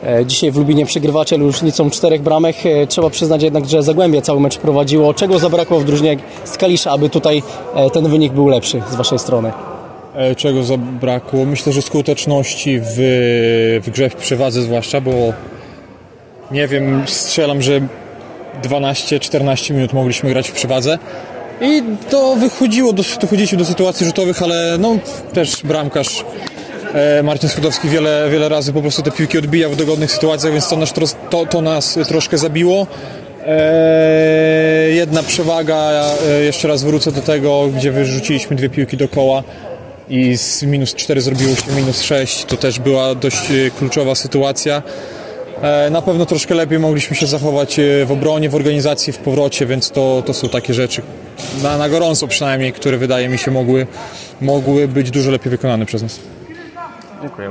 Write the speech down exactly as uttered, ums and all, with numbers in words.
Dzisiaj w Lubinie przegrywacie różnicą czterech bramek. Trzeba przyznać jednak, że Zagłębie cały mecz prowadziło. Czego zabrakło w drużynie z Kalisza, aby tutaj ten wynik był lepszy z waszej strony? Czego zabrakło? Myślę, że skuteczności w, w grze w przewadze zwłaszcza, bo nie wiem, strzelam, że dwanaście czternaście minut mogliśmy grać w przewadze i to wychodziło, do, dochodziliśmy do sytuacji rzutowych, ale no też bramkarz e, Marcin Schudowski wiele, wiele razy po prostu te piłki odbijał w dogodnych sytuacjach, więc to nas, to, to nas troszkę zabiło. E, jedna przewaga, e, jeszcze raz wrócę do tego, gdzie wyrzuciliśmy dwie piłki do koła i z minus cztery zrobiło się minus sześć, to też była dość kluczowa sytuacja. Na pewno troszkę lepiej mogliśmy się zachować w obronie, w organizacji, w powrocie, więc to, to są takie rzeczy na, na gorąco przynajmniej, które wydaje mi się mogły, mogły być dużo lepiej wykonane przez nas. Dziękuję.